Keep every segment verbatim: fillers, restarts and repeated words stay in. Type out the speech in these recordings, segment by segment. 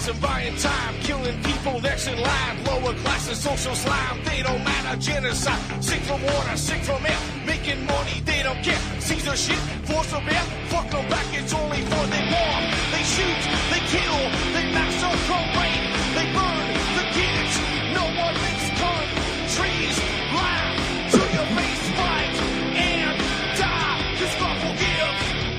lies and buying time, killing people next in line. Lower class and social slime, they don't matter. Genocide, sick from water, sick from air. Making money, they don't care. Caesar shit, force of air. Fuck them back, it's only for they war. They shoot, they kill, they massacre, rape, they burn the kids. No one makes countries lie to your face, fight and die. Cause God will give.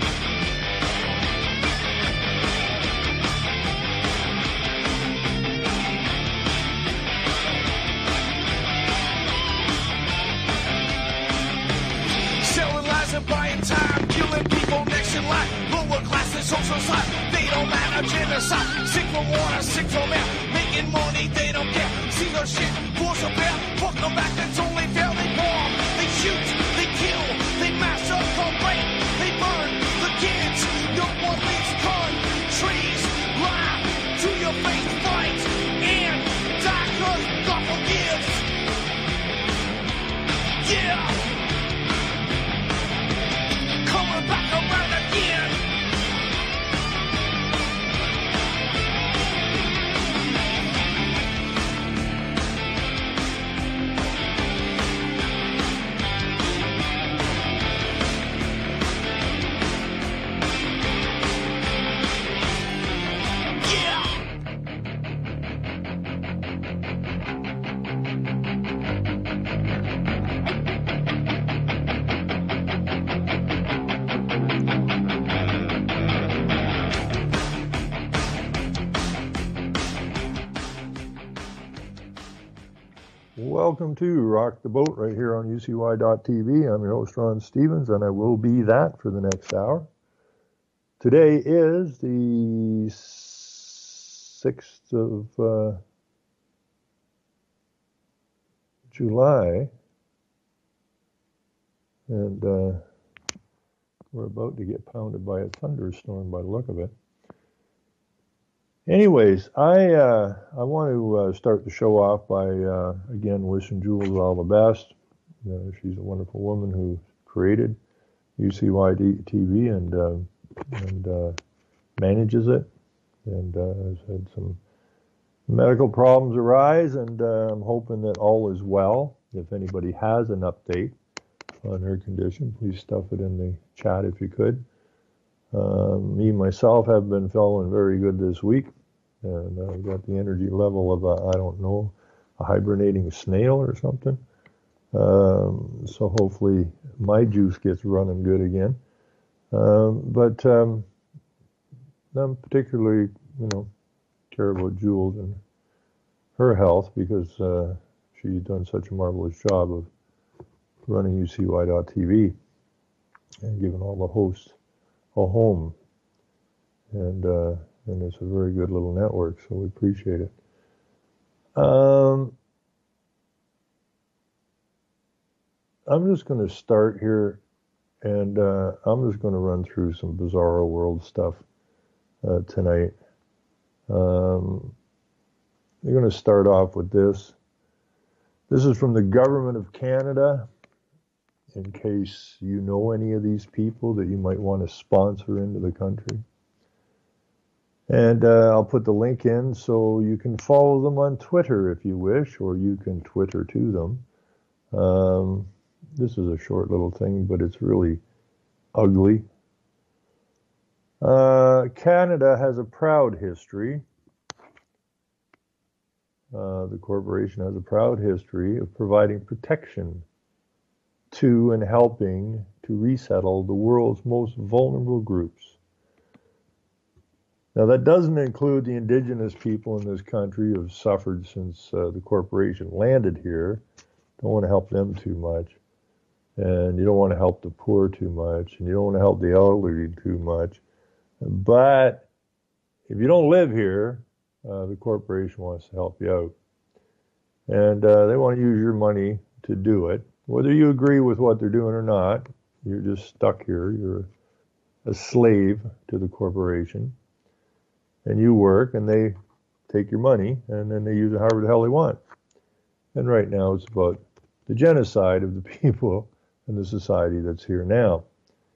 Selling lies and buying time, killing people next in line. Lower class and social side, they don't matter. Genocide, sick from water, sick from air. Making money, they don't care. See their shit, force of air. Fuck them back, that's only fair. They bomb, they shoot, they kill, they massacre, rape, they burn the kids. No one leaves countries lie to your face, fight and die. Cause God forgives. Yeah. Coming back around again. Welcome to Rock the Boat right here on U C Y dot T V. I'm your host, Ron Stevens, and I will be that for the next hour. Today is the sixth of uh, July, and uh, we're about to get pounded by a thunderstorm by the look of it. Anyways, I uh, I want to uh, start the show off by, uh, again, wishing Jules all the best. Uh, she's a wonderful woman who created U C Y T V and, uh, and uh, manages it, and uh, has had some medical problems arise, and uh, I'm hoping that all is well. If anybody has an update on her condition, please stuff it in the chat if you could. Uh, me, myself, have been feeling very good this week, and I've uh, got the energy level of, a, I don't know, a hibernating snail or something. Um, so hopefully my juice gets running good again. Um, but um, I'm particularly, you know, care about Jules and her health, because uh, she's done such a marvelous job of running U C Y dot T V and giving all the hosts a home, and uh, and it's a very good little network, so we appreciate it. Um, I'm just going to start here, and uh, I'm just going to run through some Bizarro World stuff uh, tonight. Um, we're going to start off with this. This is from the Government of Canada, in case you know any of these people that you might want to sponsor into the country. And uh, I'll put the link in so you can follow them on Twitter if you wish, or you can Twitter to them. Um, this is a short little thing, but it's really ugly. Uh, Canada has a proud history. Uh, the corporation has a proud history of providing protection to and helping to resettle the world's most vulnerable groups. Now, that doesn't include the indigenous people in this country who have suffered since uh, the corporation landed here. Don't want to help them too much. And you don't want to help the poor too much. And you don't want to help the elderly too much. But if you don't live here, uh, the corporation wants to help you out. And uh, they want to use your money to do it. Whether you agree with what they're doing or not, you're just stuck here. You're a slave to the corporation. And you work, and they take your money, and then they use it however the hell they want. And right now it's about the genocide of the people and the society that's here now.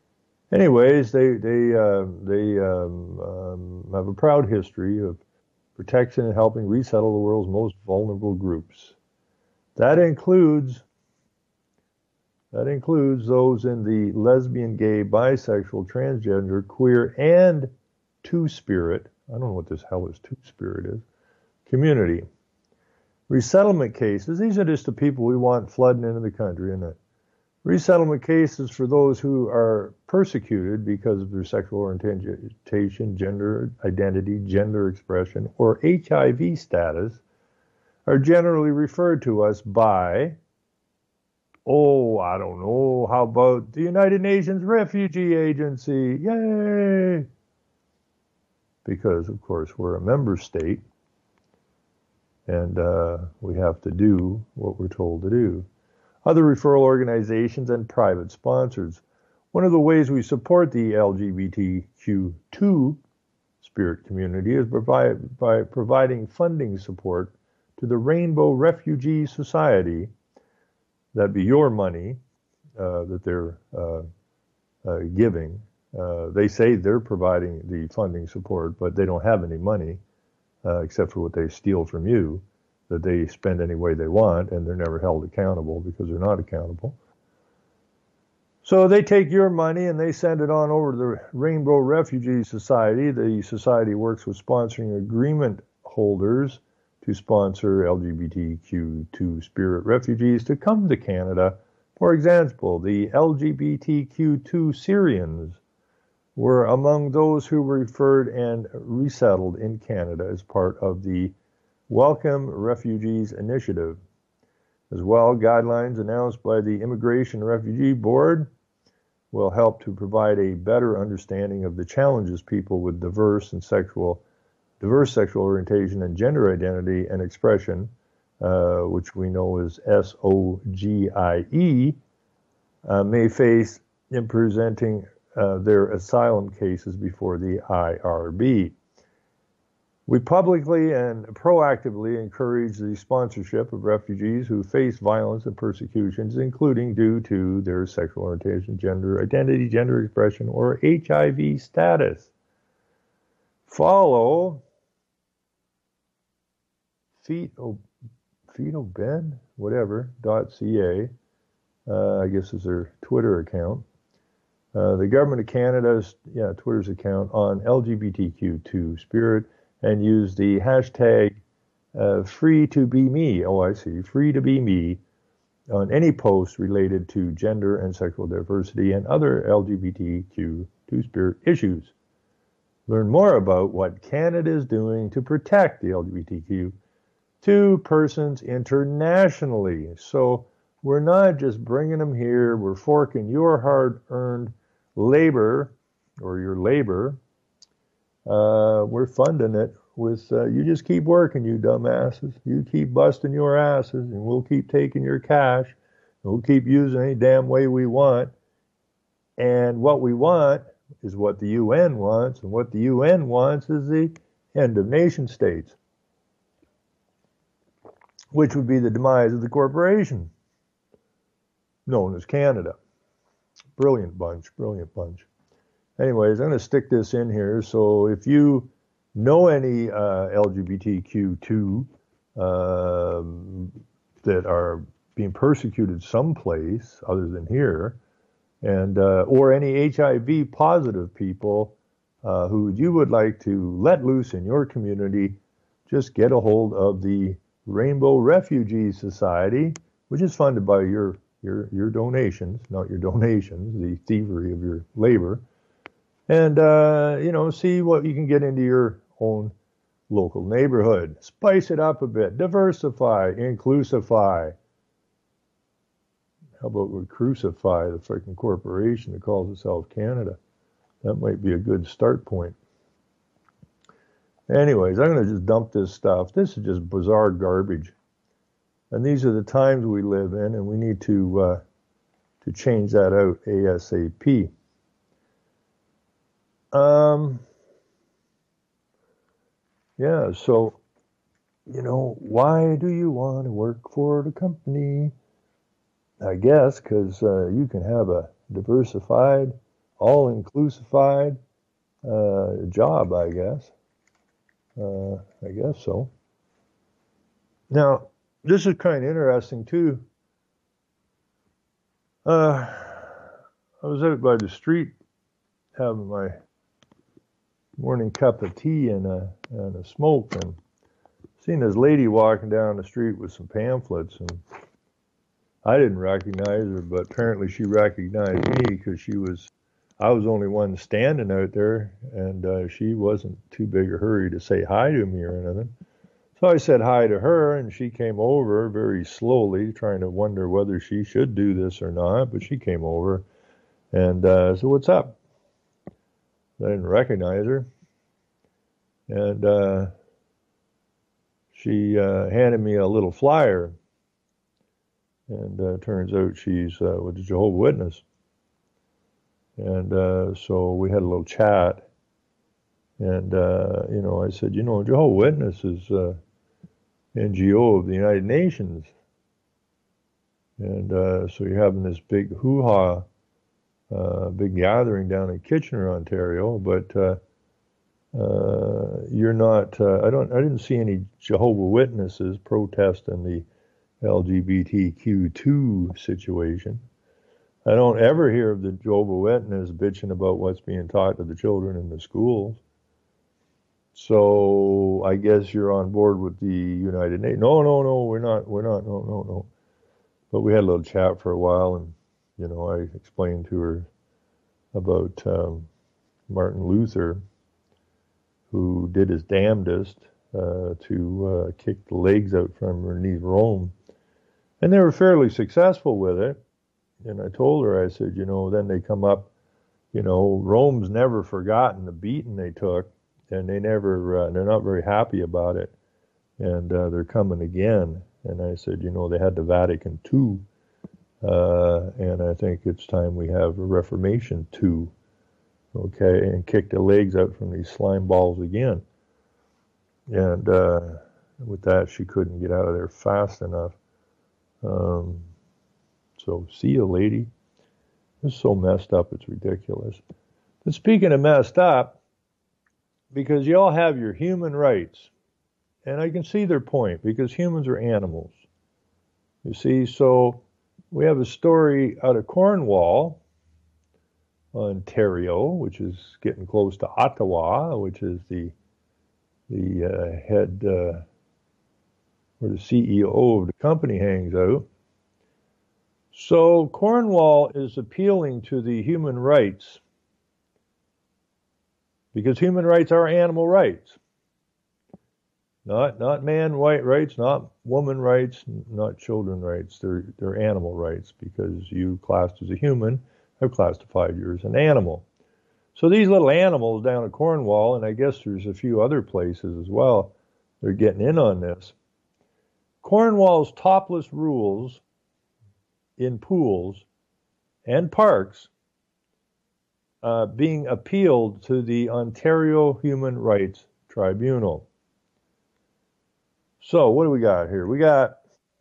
Anyways, they they uh, they um, um, have a proud history of protection and helping resettle the world's most vulnerable groups. That includes that includes those in the lesbian, gay, bisexual, transgender, queer, and two-spirit, I don't know what this hell is two-spirit is, community. Resettlement cases, these are just the people we want flooding into the country, isn't it? Resettlement cases for those who are persecuted because of their sexual orientation, gender identity, gender expression, or H I V status are generally referred to us by, oh, I don't know, how about the United Nations Refugee Agency? Yay! Because, of course, we're a member state, and uh, we have to do what we're told to do. Other referral organizations and private sponsors. One of the ways we support the L G B T Q two spirit community is by, by providing funding support to the Rainbow Refugee Society. That'd be your money uh, that they're uh, uh, giving. Uh, they say they're providing the funding support, but they don't have any money uh, except for what they steal from you, that they spend any way they want, and they're never held accountable because they're not accountable. So they take your money and they send it on over to the Rainbow Refugee Society. The society works with sponsoring agreement holders to sponsor L G B T Q two spirit refugees to come to Canada. For example, the L G B T Q two Syrians were among those who were referred and resettled in Canada as part of the Welcome Refugees Initiative. As well, guidelines announced by the Immigration and Refugee Board will help to provide a better understanding of the challenges people with diverse and sexual, diverse sexual orientation and gender identity and expression, uh, which we know as S O G I E, uh, may face in presenting uh, their asylum cases before the I R B. We publicly and proactively encourage the sponsorship of refugees who face violence and persecutions, including due to their sexual orientation, gender identity, gender expression, or H I V status. Follow Feto, Feto Ben, whatever, .ca, uh, I guess is their Twitter account. Uh, the Government of Canada's, yeah, Twitter's account on L G B T Q two Spirit, and use the hashtag uh, free to be me, oh I see, free to be me, on any post related to gender and sexual diversity and other L G B T Q two spirit issues. Learn more about what Canada is doing to protect the L G B T Q two persons internationally. So we're not just bringing them here, we're forking your hard-earned labor, or your labor, Uh, we're funding it with, uh, you just keep working, you dumbasses. You keep busting your asses, and we'll keep taking your cash. And we'll keep using any damn way we want. And what we want is what the U N wants, and what the U N wants is the end of nation states, which would be the demise of the corporation known as Canada. Brilliant bunch, brilliant bunch. Anyways, I'm going to stick this in here. So if you know any uh, L G B T Q two um, that are being persecuted someplace other than here, and uh, or any H I V positive people uh, who you would like to let loose in your community, just get a hold of the Rainbow Refugee Society, which is funded by your your your donations, not your donations, the thievery of your labor. And, uh, you know, see what you can get into your own local neighborhood. Spice it up a bit. Diversify. Inclusify. How about we crucify the freaking corporation that calls itself Canada? That might be a good start point. Anyways, I'm going to just dump this stuff. This is just bizarre garbage. And these are the times we live in, and we need to, uh, to change that out ASAP. Um, yeah, so, you know, why do you want to work for the company? I guess because uh, you can have a diversified, all-inclusified uh, job, I guess. Uh, I guess so. Now, this is kind of interesting too. Uh, I was out by the street having my morning cup of tea and a, and a smoke, and seen this lady walking down the street with some pamphlets, and I didn't recognize her, but apparently she recognized me because she was, I was the only one standing out there, and uh, she wasn't too big a hurry to say hi to me or anything. So I said hi to her, and she came over very slowly, trying to wonder whether she should do this or not, but she came over, and uh, said, "What's up?" I didn't recognize her, and uh, she uh, handed me a little flyer, and uh, turns out she's uh, with the Jehovah's Witness. And uh, so we had a little chat, and uh, you know, I said, you know, Jehovah's Witness is uh, N G O of the United Nations, and uh, so you're having this big hoo-ha, uh, big gathering down in Kitchener, Ontario, but uh, uh, you're not. Uh, I don't. I didn't see any Jehovah's Witnesses protesting the L G B T Q two situation. I don't ever hear of the Jehovah's Witness bitching about what's being taught to the children in the schools. So I guess you're on board with the United Nations. No, no, no, we're not. We're not. No, no, no. But we had a little chat for a while, and you know, I explained to her about um, Martin Luther, who did his damnedest uh, to uh, kick the legs out from underneath Rome, and they were fairly successful with it. And I told her, I said, you know, then they come up, you know, Rome's never forgotten the beating they took, and they never, uh, they're not very happy about it, and uh, they're coming again. And I said, you know, they had the Vatican two, uh, and I think it's time we have a Reformation two, okay, and kick the legs out from these slime balls again. And uh, with that, she couldn't get out of there fast enough. Um, So see you, lady. It's so messed up, it's ridiculous. But speaking of messed up, because you all have your human rights, and I can see their point, because humans are animals. You see, so we have a story out of Cornwall, Ontario, which is getting close to Ottawa, which is the the uh, head, uh, where the C E O of the company hangs out. So Cornwall is appealing to the human rights, because human rights are animal rights. Not not man white rights, not woman rights, not children rights. They're they're animal rights, because you classed as a human have classified you as an animal. So these little animals down at Cornwall, and I guess there's a few other places as well, they're getting in on this. Cornwall's topless rules in pools and parks uh, being appealed to the Ontario Human Rights Tribunal. So what do we got here? We got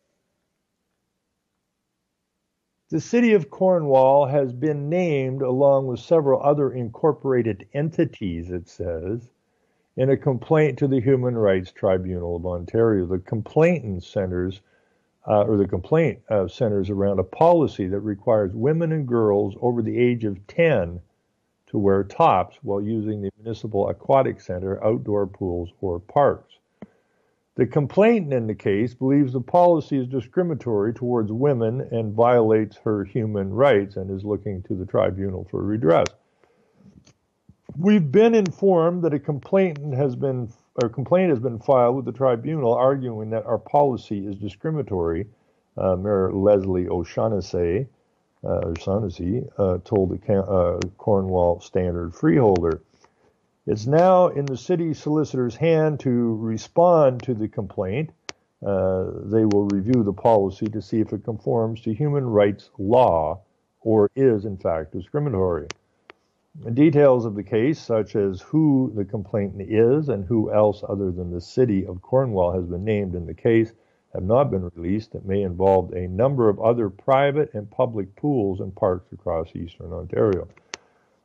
the city of Cornwall has been named, along with several other incorporated entities, it says, in a complaint to the Human Rights Tribunal of Ontario. The complainant centers Uh, or the complaint uh, centers around a policy that requires women and girls over the age of ten to wear tops while using the municipal aquatic center, outdoor pools, or parks. The complainant in the case believes the policy is discriminatory towards women and violates her human rights, and is looking to the tribunal for redress. We've been informed that a complainant has been Our complaint has been filed with the tribunal, arguing that our policy is discriminatory. Uh, Mayor Leslie O'Shaughnessy, uh, O'Shaughnessy uh, told the uh, Cornwall Standard freeholder. It's now in the city solicitor's hand to respond to the complaint. Uh, they will review the policy to see if it conforms to human rights law or is, in fact, discriminatory. The details of the case, such as who the complainant is and who else other than the city of Cornwall has been named in the case, have not been released. It may involve a number of other private and public pools and parks across eastern Ontario.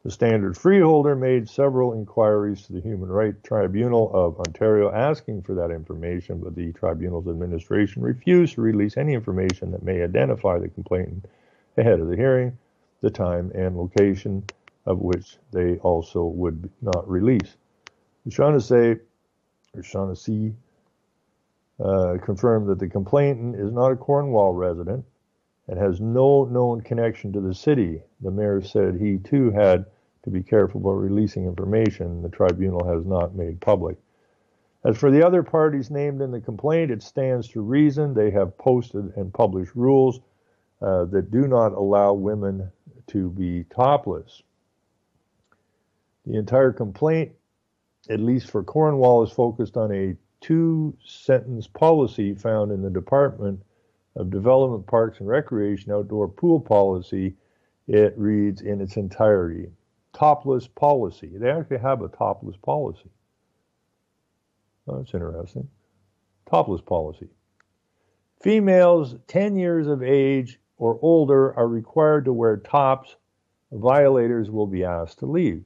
The Standard Freeholder made several inquiries to the Human Rights Tribunal of Ontario asking for that information, but the tribunal's administration refused to release any information that may identify the complainant ahead of the hearing, the time and location of which they also would not release. O'Shaughnessy, O'Shaughnessy uh, confirmed that the complainant is not a Cornwall resident and has no known connection to the city. The mayor said he too had to be careful about releasing information the tribunal has not made public. As for the other parties named in the complaint, it stands to reason they have posted and published rules uh, that do not allow women to be topless. The entire complaint, at least for Cornwall, is focused on a two-sentence policy found in the Department of Development, Parks and Recreation outdoor pool policy. It reads in its entirety, topless policy. They actually have a topless policy. Oh, that's interesting. Topless policy. Females ten years of age or older are required to wear tops. Violators will be asked to leave.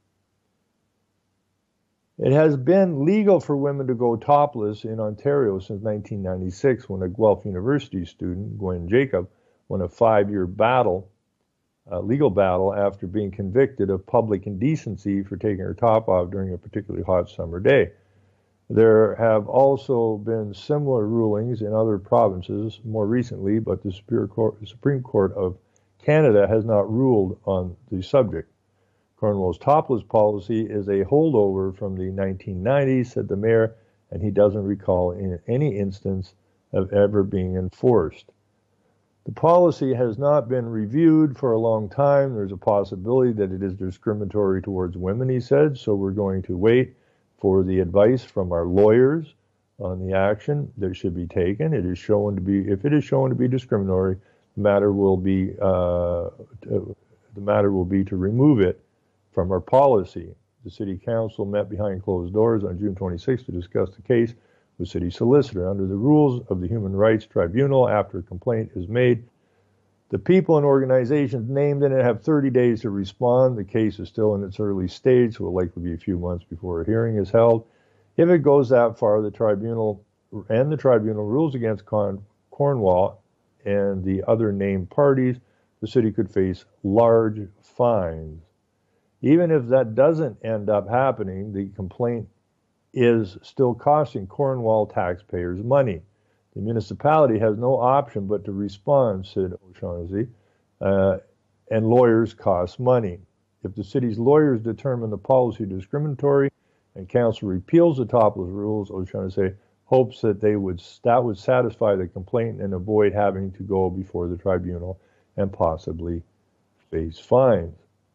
It has been legal for women to go topless in Ontario since nineteen ninety-six, when a Guelph University student, Gwen Jacob, won a five-year battle, a legal battle, after being convicted of public indecency for taking her top off during a particularly hot summer day. There have also been similar rulings in other provinces more recently, but the Supreme Court of Canada has not ruled on the subject. Cornwall's topless policy is a holdover from the nineteen nineties, said the mayor, and he doesn't recall in any instance of ever being enforced. The policy has not been reviewed for a long time. There's a possibility that it is discriminatory towards women, he said, so we're going to wait for the advice from our lawyers on the action that should be taken. It is shown to be, if it is shown to be discriminatory, the matter will be, uh, to, the matter will be to remove it from our policy. The City Council met behind closed doors on June twenty-sixth to discuss the case with City Solicitor. Under the rules of the Human Rights Tribunal, after a complaint is made, the people and organizations named in it have thirty days to respond. The case is still in its early stage, so it will likely be a few months before a hearing is held. If it goes that far, the tribunal and the tribunal rules against Con- Cornwall and the other named parties, the city could face large fines. Even if that doesn't end up happening, the complaint is still costing Cornwall taxpayers money. The municipality has no option but to respond, said O'Shaughnessy, uh, and lawyers cost money. If the city's lawyers determine the policy discriminatory and council repeals the topless rules, O'Shaughnessy hopes that they would that would satisfy the complainant and avoid having to go before the tribunal and possibly face fines.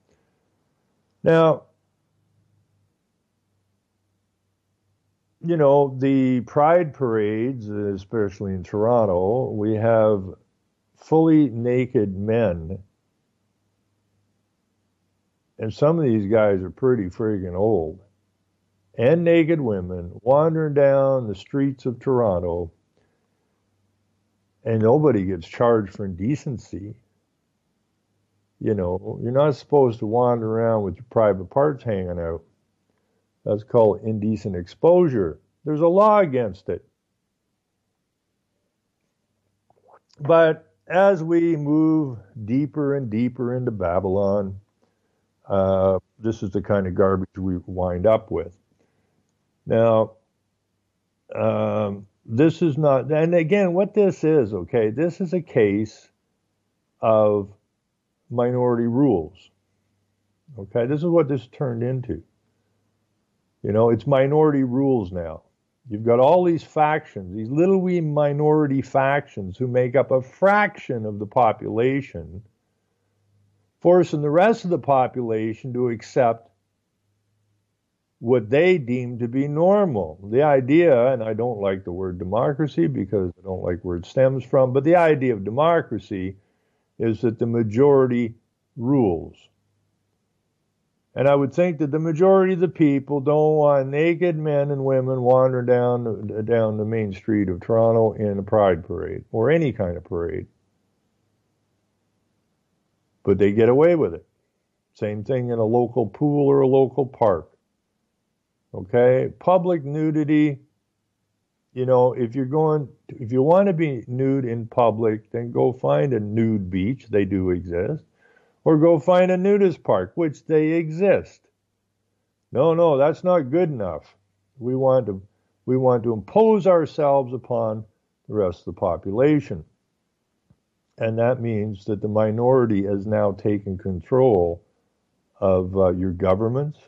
Now, you know, the pride parades, especially in Toronto, we have fully naked men. And some of these guys are pretty friggin' old. And naked women wandering down the streets of Toronto. And nobody gets charged for indecency. You know, you're not supposed to wander around with your private parts hanging out. That's called indecent exposure. There's a law against it. But as we move deeper and deeper into Babylon, uh, this is the kind of garbage we wind up with. Now, um, this is not, and again, what this is, okay, this is a case of minority rules. Okay, this is what this turned into. You know, it's minority rules now. You've got all these factions, these little wee minority factions who make up a fraction of the population, forcing the rest of the population to accept what they deem to be normal. The idea, and I don't like the word democracy because I don't like where it stems from, but the idea of democracy is that the majority rules. And I would think that the majority of the people don't want naked men and women wandering down, down the main street of Toronto in a pride parade or any kind of parade. But they get away with it. Same thing in a local pool or a local park. Okay? Public nudity, you know, if you're going, if you want to be nude in public, then go find a nude beach. They do exist. Or go find a nudist park, which they exist. No, no, that's not good enough. We want to, we want to impose ourselves upon the rest of the population. And that means that the minority has now taken control of uh, your governments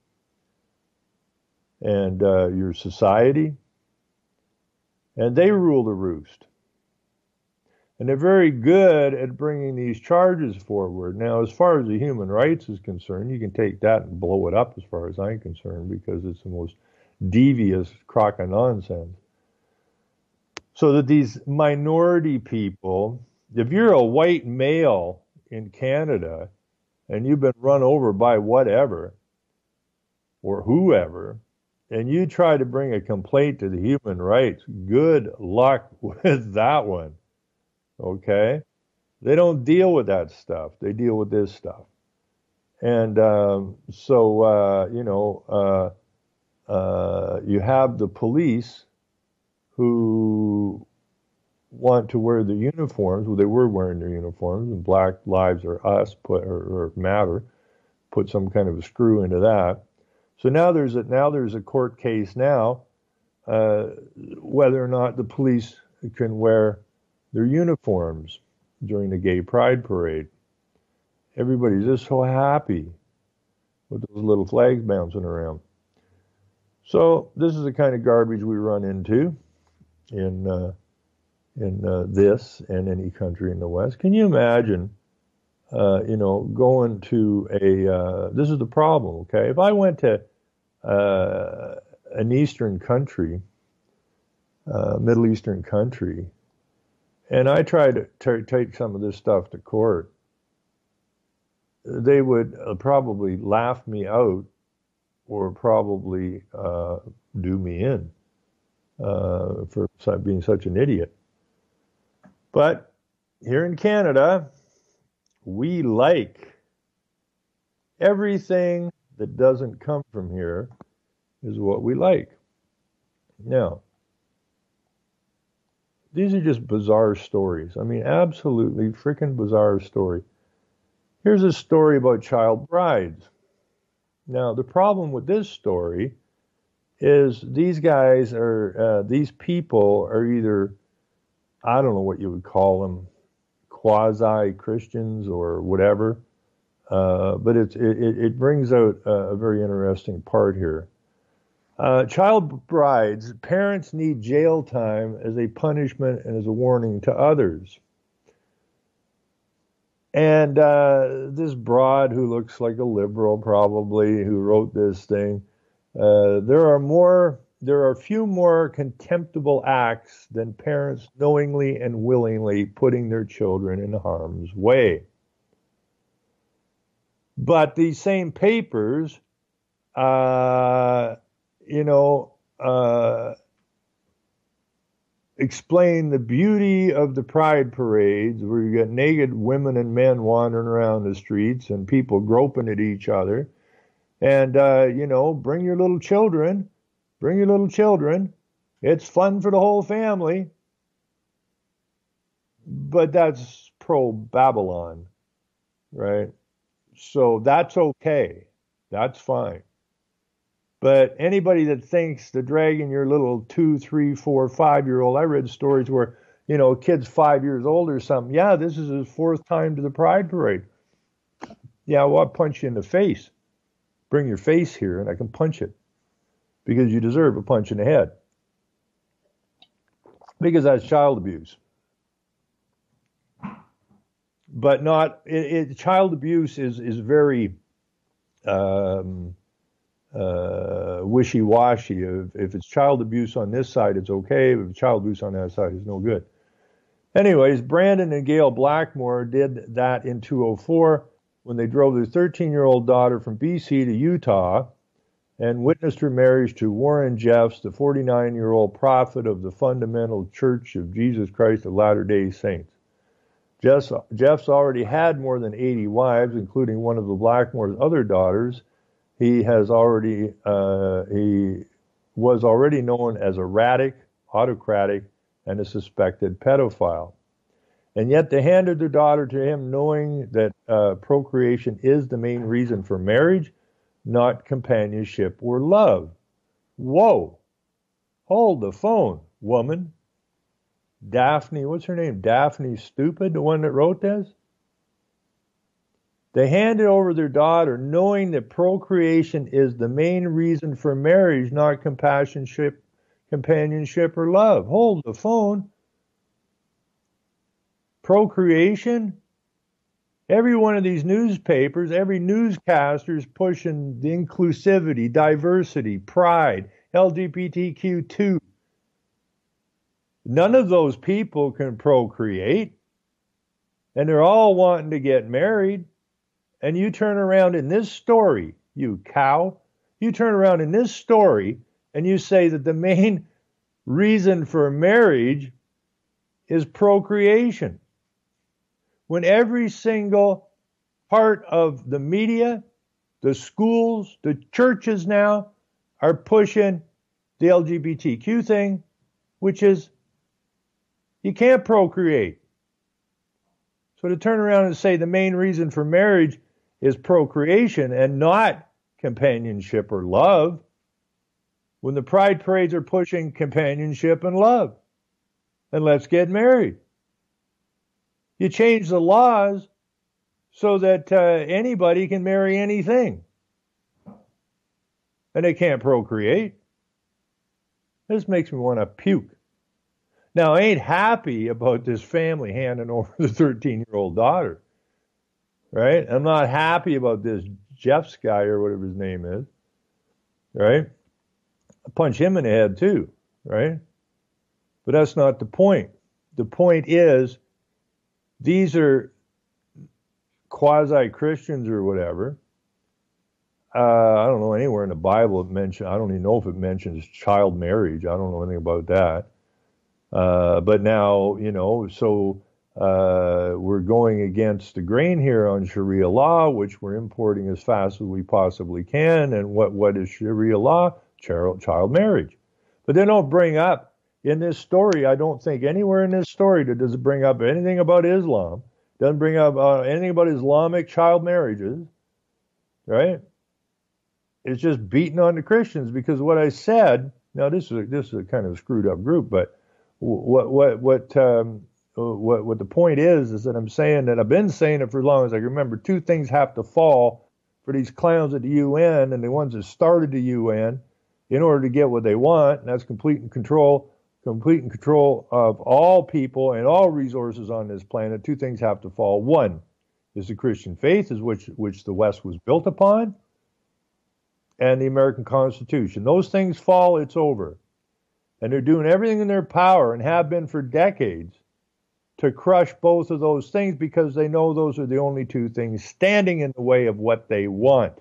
and uh, your society, and they rule the roost. And they're very good at bringing these charges forward. Now, as far as the human rights is concerned, you can take that and blow it up as far as I'm concerned, because it's the most devious crock of nonsense. So that these minority people, if you're a white male in Canada and you've been run over by whatever or whoever, and you try to bring a complaint to the human rights, good luck with that one. Okay? They don't deal with that stuff. They deal with this stuff. And um, so, uh, you know, uh, uh, you have the police who want to wear the uniforms. Well, they were wearing their uniforms, and Black Lives Are Us put or, or Matter, put some kind of a screw into that. So now there's a now there's a court case now uh, whether or not the police can wear their uniforms during the gay pride parade. Everybody's just so happy with those little flags bouncing around. So this is the kind of garbage we run into in uh, in uh, this and any country in the West. Can you imagine, uh, you know, going to a, uh, this is the problem, okay? If I went to uh, an Eastern country, uh, Middle Eastern country, and I tried to t- take some of this stuff to court, they would uh, probably laugh me out or probably uh, do me in uh, for being such an idiot. But here in Canada, we like everything that doesn't come from here is what we like. Now, these are just bizarre stories. I mean, absolutely freaking bizarre story. Here's a story about child brides. Now, the problem with this story is these guys are, uh, these people are either, I don't know what you would call them, quasi-Christians or whatever, uh, but it's, it, it brings out a very interesting part here. Uh, child brides, parents need jail time as a punishment and as a warning to others. And uh, this broad who looks like a liberal probably, who wrote this thing, uh, there are more, there are few more contemptible acts than parents knowingly and willingly putting their children in harm's way. But these same papers, uh, you know, uh, explain the beauty of the pride parades where you got naked women and men wandering around the streets and people groping at each other. And, uh, you know, bring your little children, bring your little children. It's fun for the whole family. But that's pro-Babylon, right? So that's okay. That's fine. But anybody that thinks that dragging your little two, three, four, five-year-old, I read stories where, you know, a kid's five years old or something. Yeah, this is his fourth time to the Pride Parade. Yeah, well, I'll punch you in the face. Bring your face here and I can punch it. Because you deserve a punch in the head. Because that's child abuse. But not, it, it, child abuse is, is very... Um, Uh, wishy-washy. If, if it's child abuse on this side, it's okay. If it's child abuse on that side, it's no good. Anyways, Brandon and Gail Blackmore did that in two thousand four when they drove their thirteen-year-old daughter from B C to Utah and witnessed her marriage to Warren Jeffs, the forty-nine-year-old prophet of the Fundamental Church of Jesus Christ of Latter-day Saints. Jeff's, Jeff's already had more than eighty wives, including one of the Blackmore's other daughters. He has already, uh, he was already known as erratic, autocratic, and a suspected pedophile. And yet they handed their daughter to him knowing that uh, procreation is the main reason for marriage, not companionship or love. Whoa. Hold the phone, woman. Daphne, what's her name? Daphne Stupid, the one that wrote this? They handed over their daughter knowing that procreation is the main reason for marriage, not companionship, companionship or love. Hold the phone. Procreation? Every one of these newspapers, every newscaster is pushing the inclusivity, diversity, pride, L G B T Q two. None of those people can procreate, and they're all wanting to get married. And you turn around in this story, you cow, you turn around in this story and you say that the main reason for marriage is procreation. When every single part of the media, the schools, the churches now are pushing the L G B T Q thing, which is you can't procreate. So to turn around and say the main reason for marriage is procreation and not companionship or love, when the pride parades are pushing companionship and love, and let's get married. You change the laws so that uh, anybody can marry anything, and they can't procreate. This makes me want to puke. Now, I ain't happy about this family handing over the thirteen-year-old daughter, right? I'm not happy about this Jeff's guy or whatever his name is, right? I punch him in the head too, right? But that's not the point. The point is, these are quasi-Christians or whatever. Uh, I don't know anywhere in the Bible it mentions, I don't even know if it mentions child marriage. I don't know anything about that. Uh, but now, you know, so uh, we're going against the grain here on Sharia law, which we're importing as fast as we possibly can. And what, what is Sharia law? Child, child marriage. But they don't bring up in this story, I don't think anywhere in this story does it bring up anything about Islam. Doesn't bring up uh, anything about Islamic child marriages, right? It's just beating on the Christians because what I said, now this is a, this is a kind of screwed up group, but what what what um, what what the point is is that I'm saying that I've been saying it for as long as I can remember. Two things have to fall for these clowns at the U N and the ones that started the U N in order to get what they want, and that's complete and control, complete and control of all people and all resources on this planet. Two things have to fall. One is the Christian faith, is which which the West was built upon, and the American Constitution. Those things fall, it's over. And they're doing everything in their power and have been for decades to crush both of those things because they know those are the only two things standing in the way of what they want.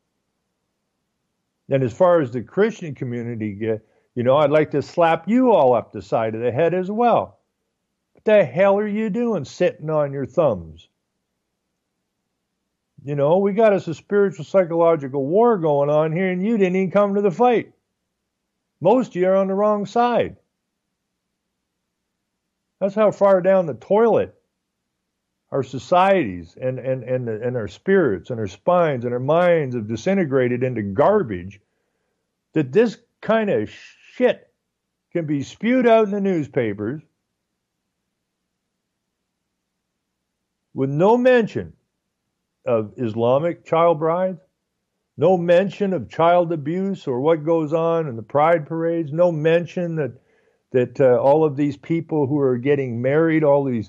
And as far as the Christian community, you know, I'd like to slap you all up the side of the head as well. What the hell are you doing sitting on your thumbs? You know, we got us a spiritual psychological war going on here and you didn't even come to the fight. Most of you are on the wrong side. That's how far down the toilet our societies and, and, and, and our spirits and our spines and our minds have disintegrated into garbage that this kind of shit can be spewed out in the newspapers with no mention of Islamic child brides, no mention of child abuse or what goes on in the pride parades. No mention that that uh, all of these people who are getting married, all these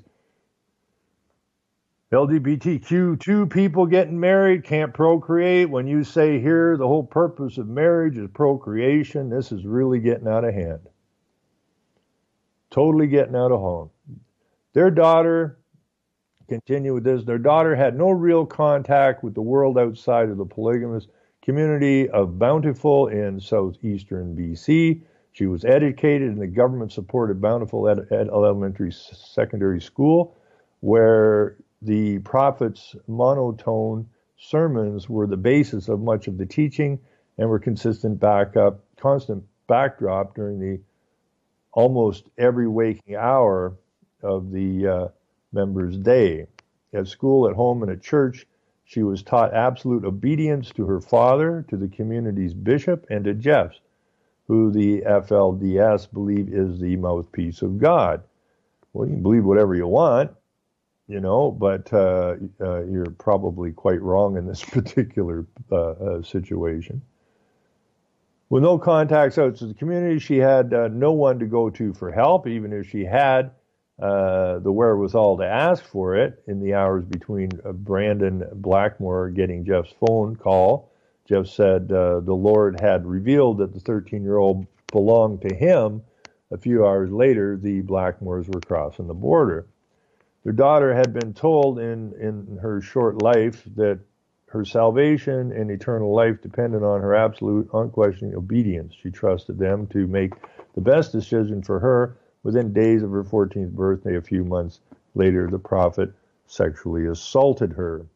L G B T Q two people getting married, can't procreate. When you say here the whole purpose of marriage is procreation, this is really getting out of hand. Totally getting out of hand. Their daughter, continue with this, their daughter had no real contact with the world outside of the polygamous community of Bountiful in southeastern B C. She was educated in the government-supported Bountiful ed- ed- Elementary Secondary School, where the prophet's monotone sermons were the basis of much of the teaching and were consistent backup, constant backdrop during the almost every waking hour of the uh, member's day. At school, at home, and at church, she was taught absolute obedience to her father, to the community's bishop, and to Jeffs, who the F L D S believe is the mouthpiece of God. Well, you can believe whatever you want, you know, but uh, uh, you're probably quite wrong in this particular uh, uh, situation. With no contacts out to the community, she had uh, no one to go to for help, even if she had uh, the wherewithal to ask for it in the hours between uh, Brandon Blackmore getting Jeff's phone call. Jeff said uh, the Lord had revealed that the thirteen-year-old belonged to him. A few hours later, the Blackmores were crossing the border. Their daughter had been told in, in her short life that her salvation and eternal life depended on her absolute, unquestioning obedience. She trusted them to make the best decision for her. Within days of her fourteenth birthday, a few months later, the prophet sexually assaulted her.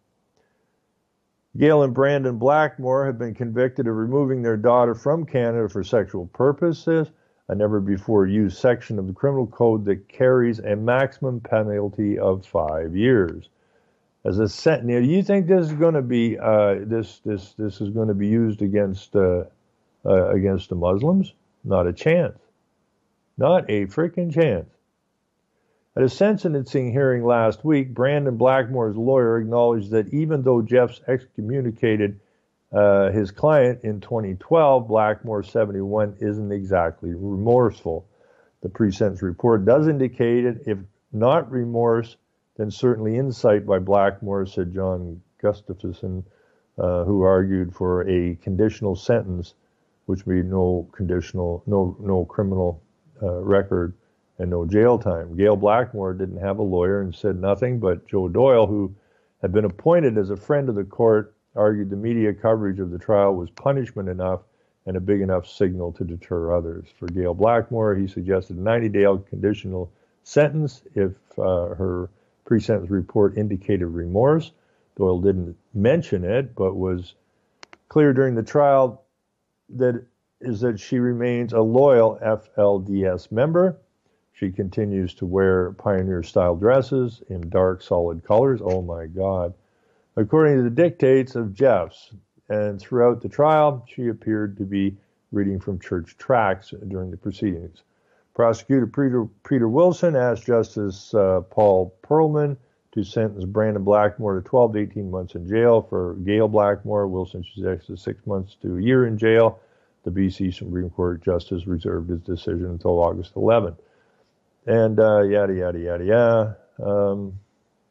Gail and Brandon Blackmore have been convicted of removing their daughter from Canada for sexual purposes, a never-before-used section of the criminal code that carries a maximum penalty of five years. As a sentence, now, do you think this is going to be uh, this this this is going to be used against uh, uh, against the Muslims? Not a chance. Not a freaking chance. At a sentencing hearing last week, Brandon Blackmore's lawyer acknowledged that even though Jeffs excommunicated uh, his client in twenty twelve, Blackmore, seventy-one, isn't exactly remorseful. The pre-sentence report does indicate it, if not remorse, then certainly insight by Blackmore, said John Gustafson, uh, who argued for a conditional sentence, which made no conditional, no no criminal uh, record and no jail time. Gail Blackmore didn't have a lawyer and said nothing, but Joe Doyle, who had been appointed as a friend of the court, argued the media coverage of the trial was punishment enough and a big enough signal to deter others. For Gail Blackmore, he suggested a ninety-day conditional sentence if uh, her pre-sentence report indicated remorse. Doyle didn't mention it, but was clear during the trial that is that she remains a loyal F L D S member. She continues to wear pioneer-style dresses in dark, solid colors. Oh, my God. According to the dictates of Jeffs, and throughout the trial, she appeared to be reading from church tracts during the proceedings. Prosecutor Peter, Peter Wilson asked Justice uh, Paul Perlman to sentence Brandon Blackmore to twelve to eighteen months in jail. For Gail Blackmore, Wilson suggested six months to a year in jail. The B C Supreme Court Justice reserved his decision until August eleventh. And uh, yada, yada, yada, yada. Um,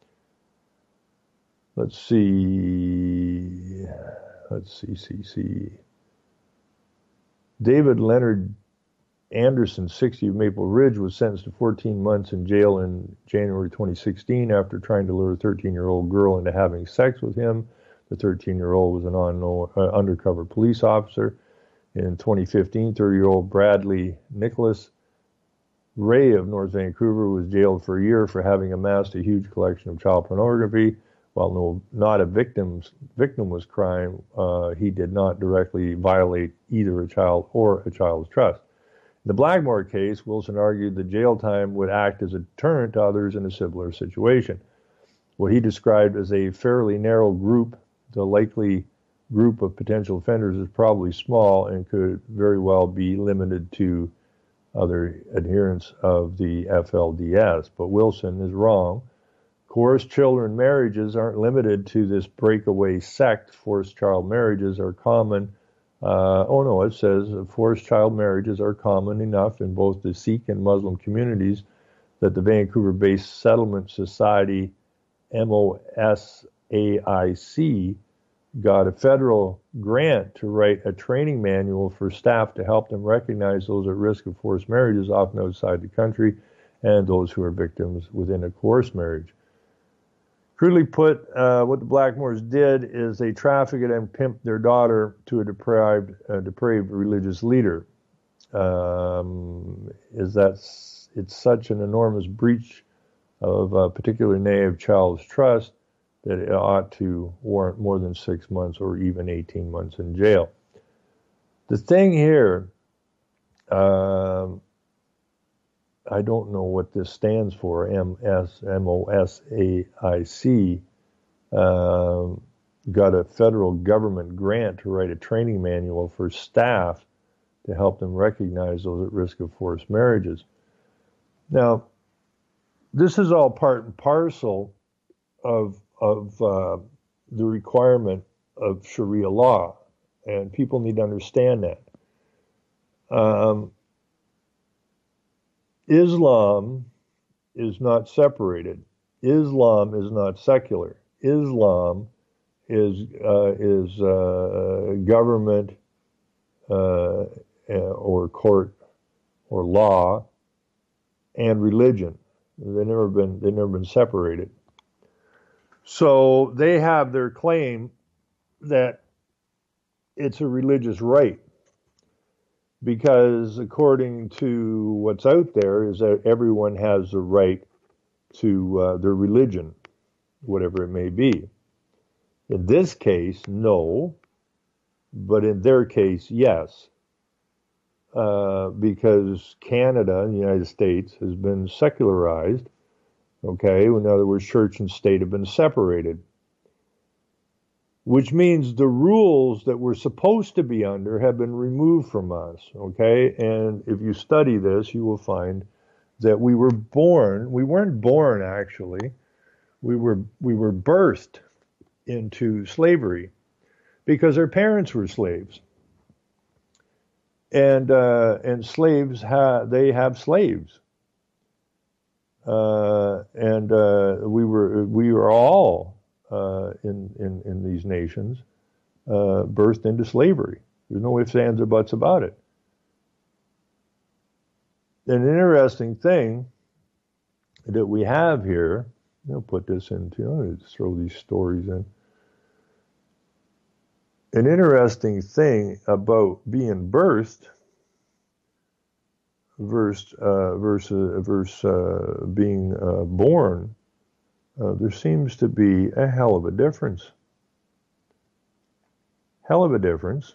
let's see. Let's see, see, see. David Leonard Anderson, sixty, of Maple Ridge, was sentenced to fourteen months in jail in January twenty sixteen after trying to lure a thirteen-year-old girl into having sex with him. The thirteen-year-old was an unknown, uh, undercover police officer. In twenty fifteen, thirty-year-old Bradley Nicholas Ray of North Vancouver was jailed for a year for having amassed a huge collection of child pornography. While no, not a victim's, victim was crime, uh, he did not directly violate either a child or a child's trust. In the Blackmore case, Wilson argued that jail time would act as a deterrent to others in a similar situation. What he described as a fairly narrow group, the likely group of potential offenders is probably small and could very well be limited to other adherents of the F L D S. But Wilson is wrong. Coerced children marriages aren't limited to this breakaway sect. Forced child marriages are common. Uh, oh no, it says forced child marriages are common enough in both the Sikh and Muslim communities that the Vancouver-based Settlement Society, M O S A I C, got a federal grant to write a training manual for staff to help them recognize those at risk of forced marriages, often outside the country, and those who are victims within a coerced marriage. Crudely put, uh, what the Blackmores did is they trafficked and pimped their daughter to a deprived, uh, depraved religious leader. Um, is that it's such an enormous breach of a particular name of child's trust, that it ought to warrant more than six months or even eighteen months in jail. The thing here, um, I don't know what this stands for, M S M O S A I C, um, got a federal government grant to write a training manual for staff to help them recognize those at risk of forced marriages. Now, this is all part and parcel of, of uh, the requirement of Sharia law, and people need to understand that. Um, Islam is not separated. Islam is not secular. Islam is uh, is uh, government uh, or court or law and religion. They've never been they've never been separated. So they have their claim that it's a religious right, because according to what's out there is that everyone has the right to uh, their religion, whatever it may be. In this case, no, but in their case, yes, uh, because Canada and the United States has been secularized, okay? In other words, church and state have been separated, which means the rules that we're supposed to be under have been removed from us, okay? And if you study this, you will find that we were born, we weren't born actually, we were we were birthed into slavery because our parents were slaves. And uh, and slaves, ha- they have slaves. Uh, and uh, we were we were all Uh, in, in, in these nations, uh, birthed into slavery. There's no ifs, ands, or buts about it. An interesting thing that we have here, I'll put this into, I'm going to throw these stories in. An interesting thing about being birthed versus, uh, versus, versus uh, being uh, born, Uh, there seems to be a hell of a difference. Hell of a difference.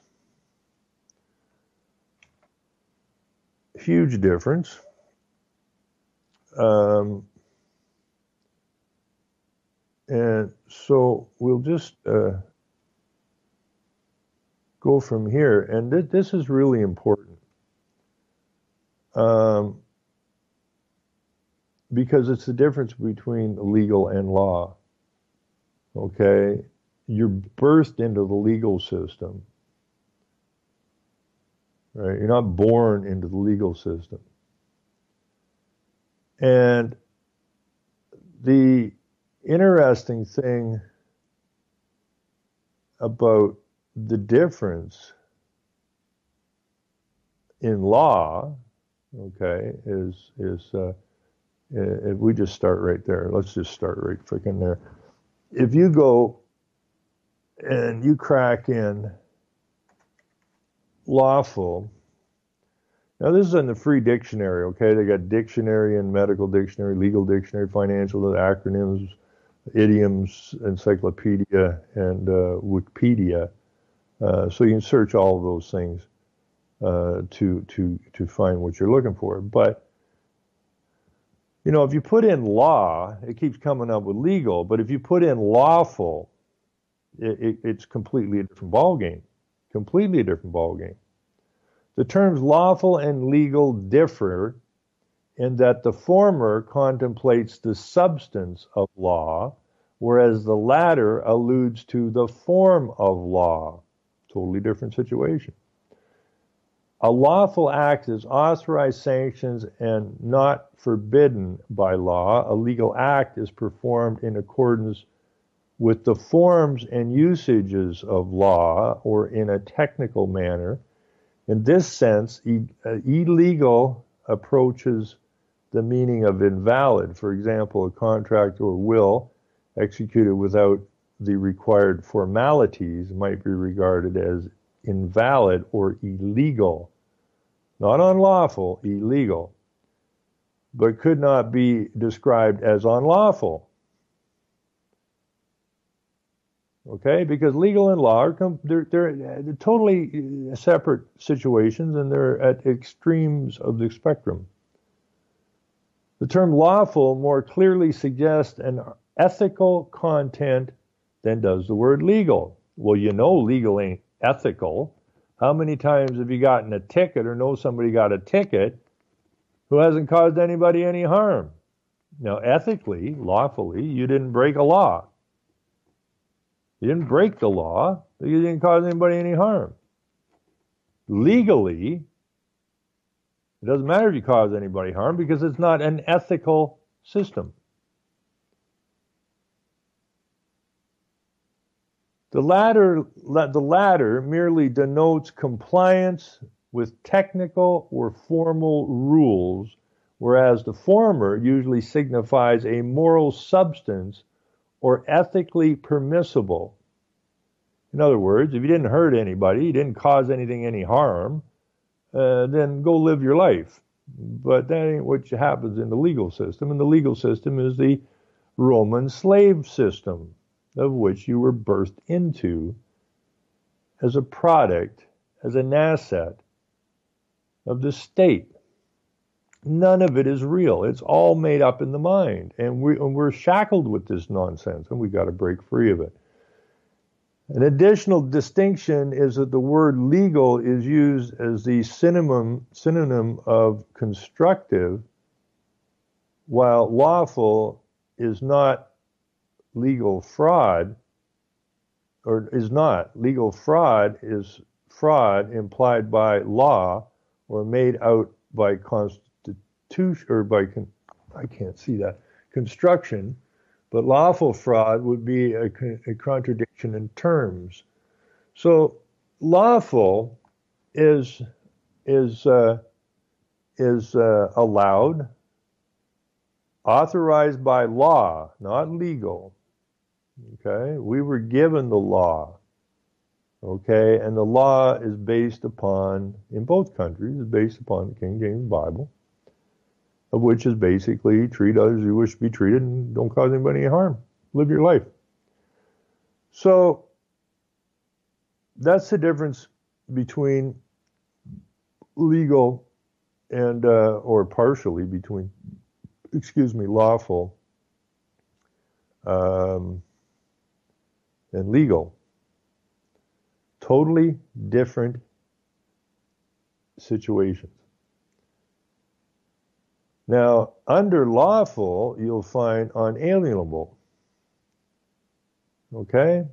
Huge difference. Um, and so we'll just uh, go from here. And th- this is really important. Um, Because it's the difference between legal and law. Okay? You're birthed into the legal system. Right? You're not born into the legal system. And the interesting thing about the difference in law, okay, is is uh, if we just start right there, let's just start right freaking there. If you go and you crack in lawful, now this is in the free dictionary, okay? They got dictionary and medical dictionary, legal dictionary, financial, acronyms, idioms, encyclopedia, and uh, Wikipedia. Uh, so you can search all of those things uh, to to to find what you're looking for. But you know, if you put in law, it keeps coming up with legal, but if you put in lawful, it, it, it's completely a different ballgame. Completely a different ballgame. The terms lawful and legal differ in that the former contemplates the substance of law, whereas the latter alludes to the form of law. Totally different situation. A lawful act is authorized, sanctions, and not forbidden by law. A legal act is performed in accordance with the forms and usages of law, or in a technical manner. In this sense, e- uh, illegal approaches the meaning of invalid. For example, a contract or will executed without the required formalities might be regarded as invalid or illegal. Not unlawful, illegal. but could not be described as unlawful. Okay, because legal and law are they're, they're, they're totally separate situations, and they're at extremes of the spectrum. The term lawful more clearly suggests an ethical content than does the word legal. Well, you know legal ain't ethical. How many times have you gotten a ticket or know somebody got a ticket who hasn't caused anybody any harm? Now, ethically, lawfully, you didn't break a law. You didn't break the law, but you didn't cause anybody any harm. Legally, it doesn't matter if you cause anybody harm because it's not an ethical system. The latter, the latter merely denotes compliance with technical or formal rules, whereas the former usually signifies a moral substance or ethically permissible. In other words, if you didn't hurt anybody, you didn't cause anything any harm, uh, then go live your life. But that ain't what happens in the legal system. And the legal system is the Roman slave system, of which you were birthed into as a product, as an asset of the state. None of it is real. It's all made up in the mind. And, we, and we're shackled with this nonsense, and we've got to break free of it. An additional distinction is that the word legal is used as the synonym, synonym of constructive, while lawful is not legal fraud, or is not. Legal fraud is fraud implied by law or made out by constitution, or by, con- I can't see that, construction, but lawful fraud would be a, a contradiction in terms. So lawful is is uh, is uh, allowed, authorized by law, not legal. Okay, we were given the law. Okay, and the law is based upon, in both countries, is based upon the King James Bible, of which is basically treat others as you wish to be treated and don't cause anybody any harm. Live your life. So that's the difference between legal and, uh, or partially between, excuse me, lawful um, and legal. Totally different situations. Now, under lawful, you'll find unalienable. Okay?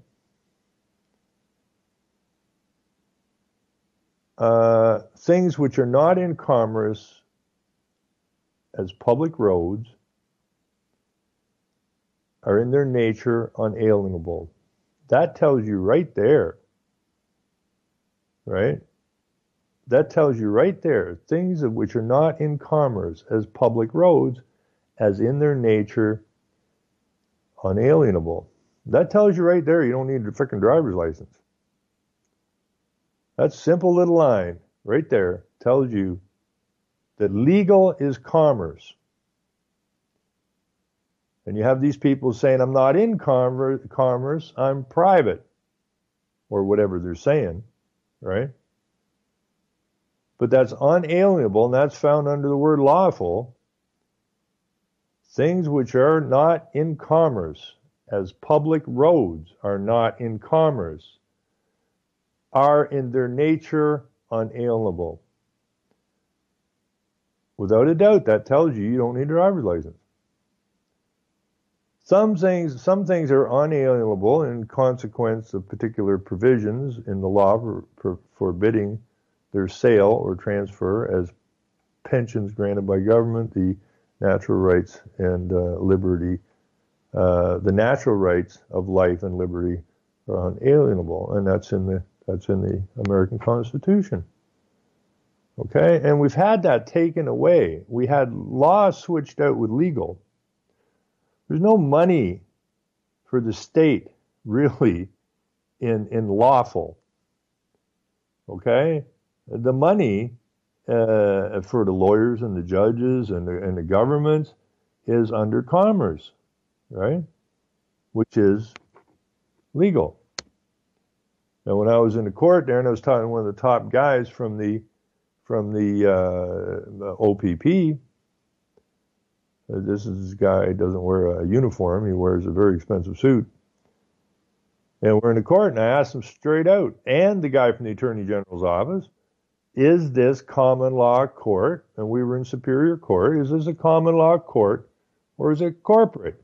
Uh, things which are not in commerce as public roads are in their nature unalienable. That tells you right there, right? That tells you right there, things of which are not in commerce as public roads, as in their nature, unalienable. That tells you right there you don't need a freaking driver's license. That simple little line right there tells you that legal is commerce. And you have these people saying, I'm not in commerce, I'm private, or whatever they're saying, right? But that's unalienable, and that's found under the word lawful. Things which are not in commerce, as public roads are not in commerce, are in their nature unalienable. Without a doubt, that tells you you don't need a driver's license. Some things, some things are unalienable in consequence of particular provisions in the law for, for forbidding their sale or transfer, as pensions granted by government, the natural rights and uh, liberty, uh, the natural rights of life and liberty are unalienable, and that's in the that's in the American Constitution. Okay, and we've had that taken away. We had law switched out with legal. There's no money for the state really in in lawful. Okay. The money uh, for the lawyers and the judges and the, and the governments is under commerce, right? Which is legal. Now, when I was in the court there, and I was talking to one of the top guys from the from the uh, O P P, uh, this is this guy doesn't wear a uniform; he wears a very expensive suit. And we're in the court, and I asked him straight out, and the guy from the Attorney General's office, is this common law court? And we were in Superior Court. Is this a common law court, or is it corporate?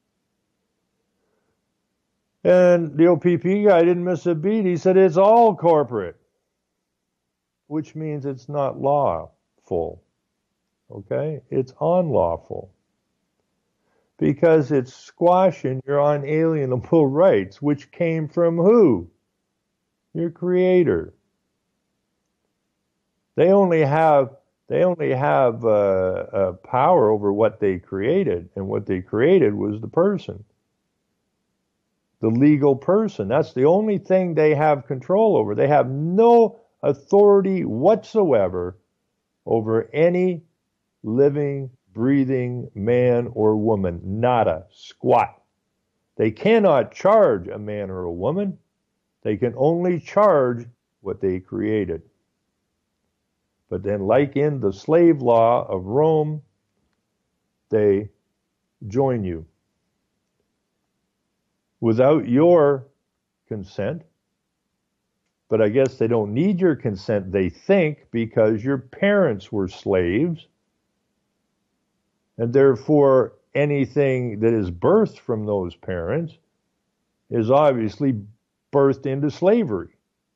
And the O P P guy didn't miss a beat. He said, it's all corporate, which means it's not lawful, okay? It's unlawful because it's squashing your unalienable rights, which came from who? Your creator. They only have they only have uh, uh, power over what they created, and what they created was the person. The legal person. That's the only thing they have control over. They have no authority whatsoever over any living, breathing man or woman. Nada. Squat. They cannot charge a man or a woman. They can only charge what they created. But then, like in the slave law of Rome, they join you. Without your consent, but I guess they don't need your consent, they think, because your parents were slaves, and therefore anything that is birthed from those parents is obviously birthed into slavery.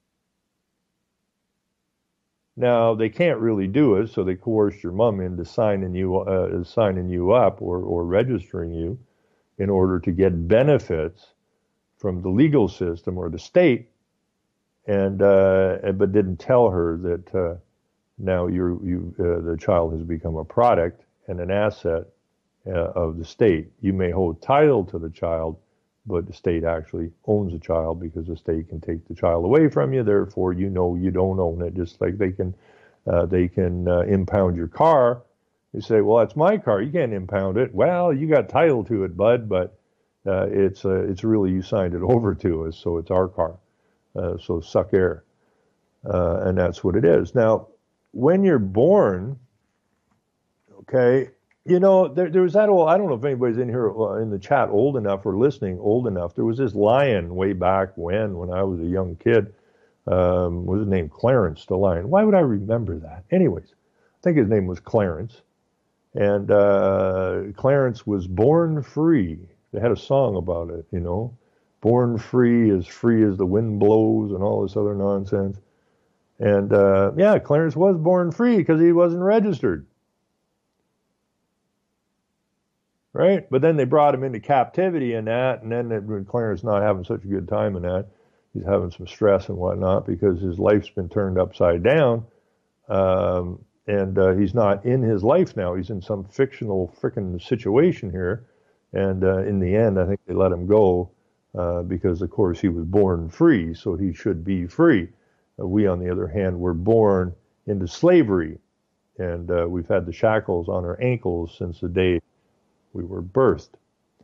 Now, they can't really do it, so they coerce your mom into signing you, uh, signing you up or, or registering you in order to get benefits from the legal system or the state, and uh, but didn't tell her that uh, now you're, you uh, the child has become a product and an asset uh, of the state. You may hold title to the child, but the state actually owns the child because the state can take the child away from you. Therefore, you know you don't own it. Just like they can uh, they can uh, impound your car. You say, well, that's my car. You can't impound it. Well, you got title to it, bud, but Uh, it's uh, it's really you signed it over to us, so it's our car. Uh, so suck air, uh, and that's what it is. Now, when you're born, okay, you know there, there was that old. I don't know if anybody's in here uh, in the chat old enough or listening old enough. There was this lion way back when, when I was a young kid. Um, was his name Clarence the lion? Why would I remember that? Anyways, I think his name was Clarence, and uh, Clarence was born free. They had a song about it, you know, born free, as free as the wind blows and all this other nonsense. And, uh, yeah, Clarence was born free because he wasn't registered. Right? But then they brought him into captivity and that, and then when Clarence not having such a good time in that, he's having some stress and whatnot because his life's been turned upside down. Um, and uh, he's not in his life now. He's in some fictional frickin' situation here. And uh, in the end, I think they let him go uh, because, of course, he was born free, so he should be free. Uh, we, on the other hand, were born into slavery, and uh, we've had the shackles on our ankles since the day we were birthed.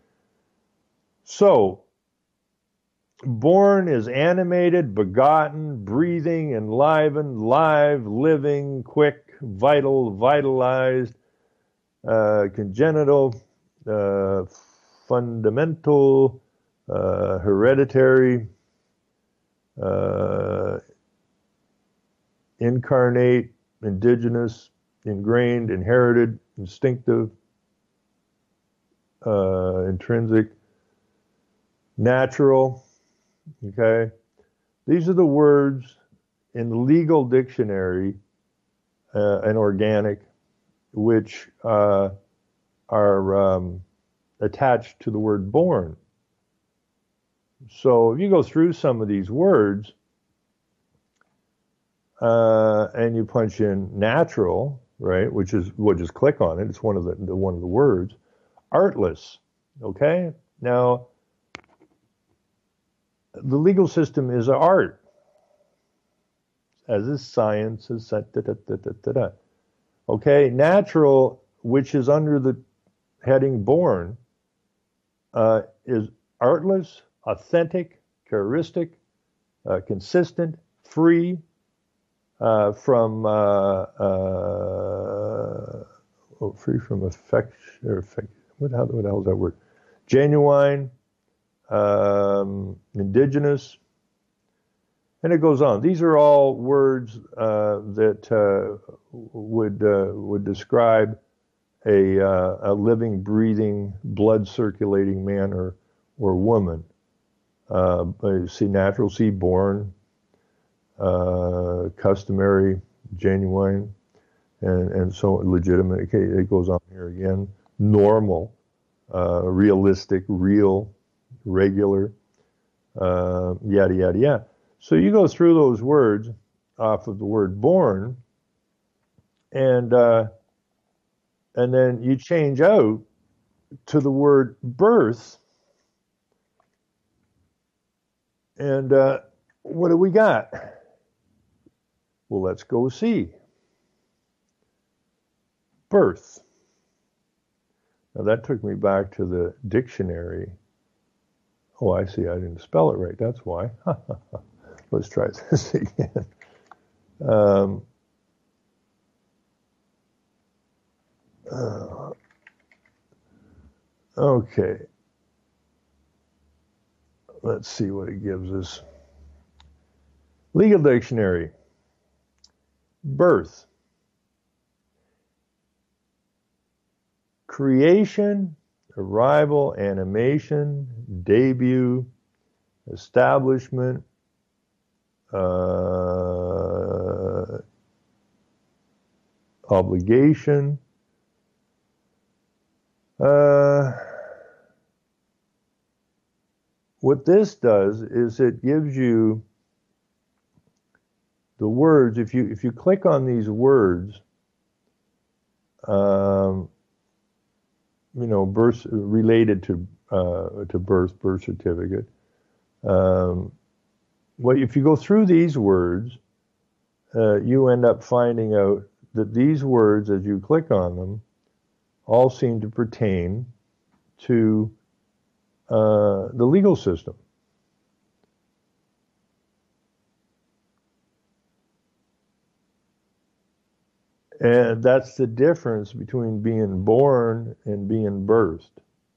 So, born is animated, begotten, breathing, enlivened, live, living, quick, vital, vitalized, uh, congenital, Uh, fundamental, uh, hereditary, uh, incarnate, indigenous, ingrained, inherited, instinctive, uh, intrinsic, natural, okay? These are the words in the legal dictionary, uh, and organic, which uh, are um, attached to the word born. So if you go through some of these words uh, and you punch in natural, right, which is, we'll just click on it. It's one of the, the one of the words. Artless, okay? Now, the legal system is an art. as is science, as da, da, da, da, da, da. Okay, natural, which is under the heading born, uh, is artless, authentic, charismatic, uh, consistent, free uh, from uh, uh, oh, free from affection or affect. What, how, what the hell is that word? Genuine, um, indigenous, and it goes on. These are all words uh, that uh, would uh, would describe a uh, a living, breathing, blood circulating man or or woman. Uh, see, natural, see, born, uh, customary, genuine, and and so legitimate. Okay, it goes on here again. Normal, uh, realistic, real, regular, uh, yada yada yada. So you go through those words off of the word born, and uh, and then you change out to the word birth, and uh, what do we got? Well, let's go see. Birth. Now that took me back to the dictionary. Oh, I see, I didn't spell it right, that's why. Let's try this again. Um, uh, okay. Let's see what it gives us. Legal dictionary. Birth. Creation, arrival, animation, debut, establishment, uh, obligation, uh, what this does is it gives you the words. If you if you click on these words, um, you know, birth related to uh, to birth, birth certificate. Um, well, if you go through these words, uh, you end up finding out that these words, as you click on them, all seem to pertain to uh, the legal system. And that's the difference between being born and being birthed.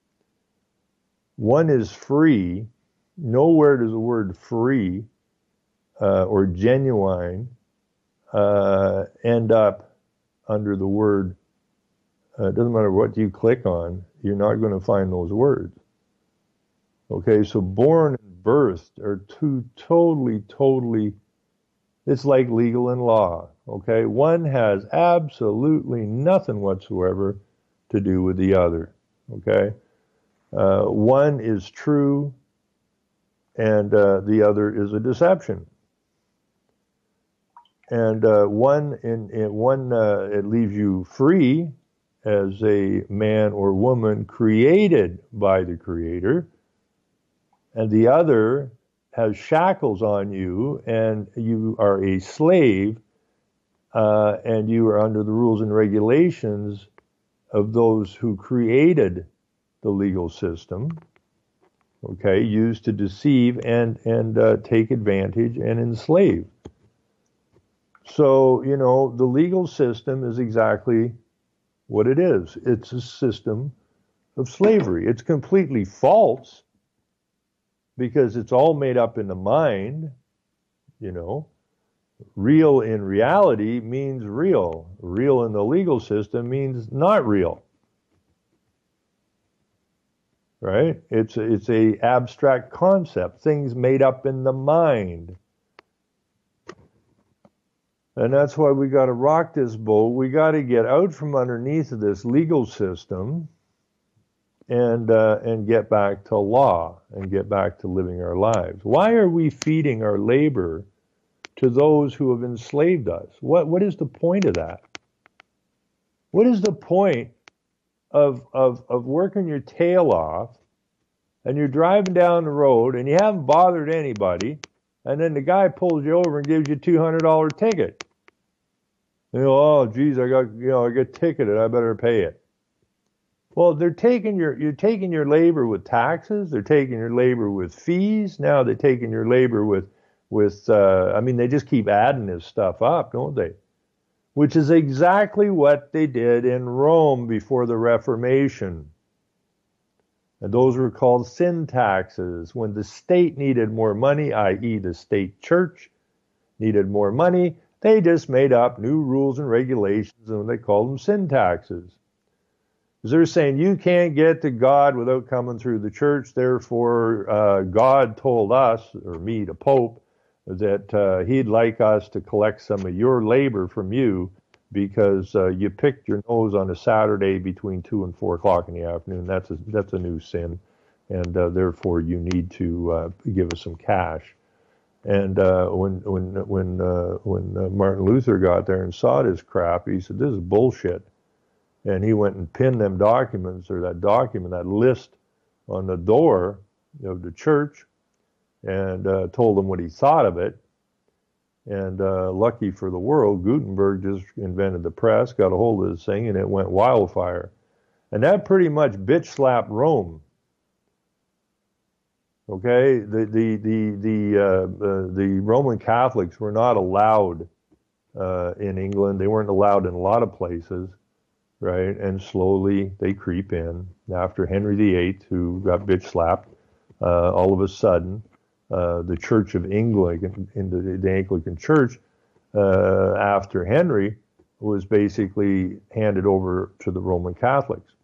One is free. Nowhere does the word free uh, or genuine uh, end up under the word. Uh, it doesn't matter what you click on, you're not going to find those words. Okay, so born and birthed are two totally, totally, it's like legal and law. Okay, one has absolutely nothing whatsoever to do with the other. Okay, uh, one is true, and uh, the other is a deception. And uh, one in, in one uh, it leaves you free as a man or woman created by the Creator, and the other has shackles on you, and you are a slave. Uh, and you are under the rules and regulations of those who created the legal system, okay, used to deceive and, and uh, take advantage and enslave. So, you know, the legal system is exactly what it is. It's a system of slavery. It's completely false because it's all made up in the mind, you know. Real in reality means real. Real in the legal system means not real. Right? It's a, it's a abstract concept. Things made up in the mind. And that's why we got to rock this boat. We got to get out from underneath of this legal system and uh, and get back to law and get back to living our lives. Why are we feeding our labor to those who have enslaved us? What what is the point of that? What is the point of of of working your tail off and you're driving down the road and you haven't bothered anybody and then the guy pulls you over and gives you a two hundred dollar ticket. You know, oh, geez, I got, you know, I got ticketed. I better pay it. Well, they're taking your, you're taking your labor with taxes. They're taking your labor with fees. Now they're taking your labor with, with, uh, I mean, they just keep adding this stuff up, don't they? Which is exactly what they did in Rome before the Reformation. And those were called sin taxes. When the state needed more money, that is the state church needed more money, they just made up new rules and regulations, and they called them sin taxes. Because they're saying you can't get to God without coming through the church. Therefore, uh, God told us, or me, the Pope, that uh, he'd like us to collect some of your labor from you because uh, you picked your nose on a Saturday between two and four o'clock in the afternoon. That's a, that's a new sin, and uh, therefore you need to uh, give us some cash. And uh, when when when uh, when uh, Martin Luther got there and saw this crap, he said, "This is bullshit." And he went and pinned them documents, or that document, that list, on the door of the church, and uh, told them what he thought of it. And uh, lucky for the world, Gutenberg just invented the press, got a hold of this thing, and it went wildfire. And that pretty much bitch slapped Rome. Okay, the the the the uh, uh, the Roman Catholics were not allowed uh, in England. They weren't allowed in a lot of places, right? And slowly they creep in. After Henry the Eighth, who got bitch slapped, uh, all of a sudden, uh, the Church of England, in the, the Anglican Church, uh, after Henry, was basically handed over to the Roman Catholics.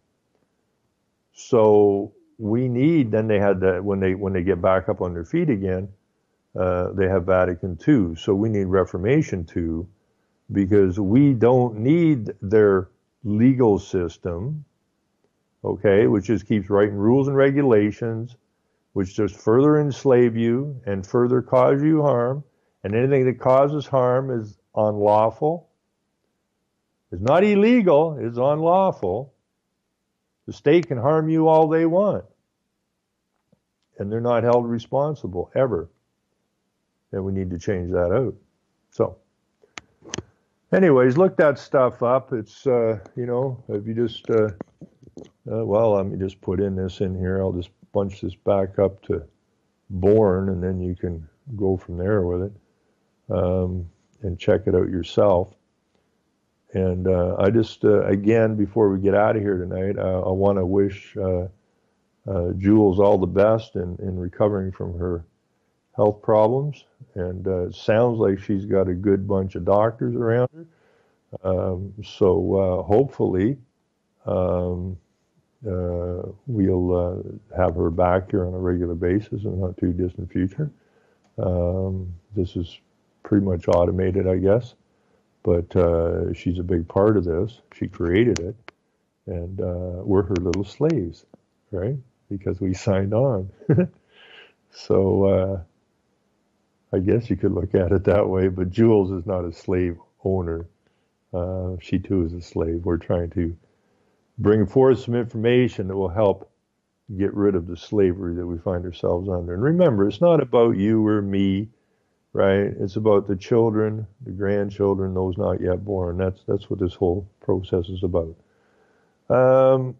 So we need, then they had that, when they when they get back up on their feet again, uh, they have Vatican Two. So we need Reformation Two, because we don't need their legal system, okay, which just keeps writing rules and regulations, which just further enslave you and further cause you harm. And anything that causes harm is unlawful. It's not illegal, it's unlawful. The state can harm you all they want, and they're not held responsible, ever. And we need to change that out. So, anyways, look that stuff up. It's, uh, you know, if you just, uh, uh, well, let me just put in this in here. I'll just bunch this back up to Born, and then you can go from there with it um, and check it out yourself. And uh, I just, uh, again, before we get out of here tonight, uh, I want to wish uh, uh, Jules all the best in, in recovering from her health problems. And uh, it sounds like she's got a good bunch of doctors around her. Um, so uh, hopefully um, uh, we'll uh, have her back here on a regular basis in the not too distant future. Um, this is pretty much automated, I guess. But uh, she's a big part of this. She created it, and uh, we're her little slaves, right? Because we signed on. So uh, I guess you could look at it that way, but Jules is not a slave owner. Uh, she too is a slave. We're trying to bring forth some information that will help get rid of the slavery that we find ourselves under. And remember, it's not about you or me, right? It's about the children, the grandchildren, those not yet born. That's that's what this whole process is about. Um,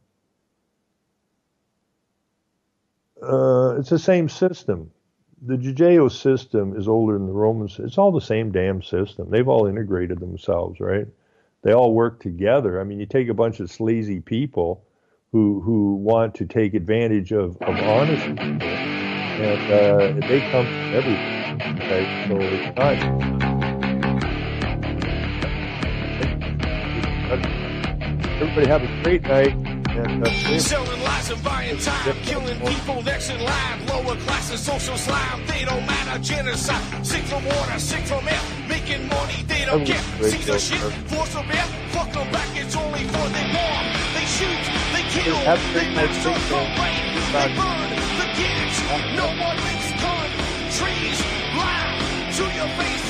uh, it's the same system. The Judeo system is older than the Roman system. It's all the same damn system. They've all integrated themselves, right? They all work together. I mean, you take a bunch of sleazy people who who want to take advantage of, of honest people, and uh, they come from everything. Okay, so it's not. Everybody have a great night. And, uh, selling lies and buying time, killing people next in line, lower class and social slime. They don't matter, genocide. Sick from water, sick from air, making money they don't care. Censorship, force of air, fuck them back. It's only for they bomb, they shoot, they kill, they master, rape, they burn the kids. No one makes gun trees. To your face.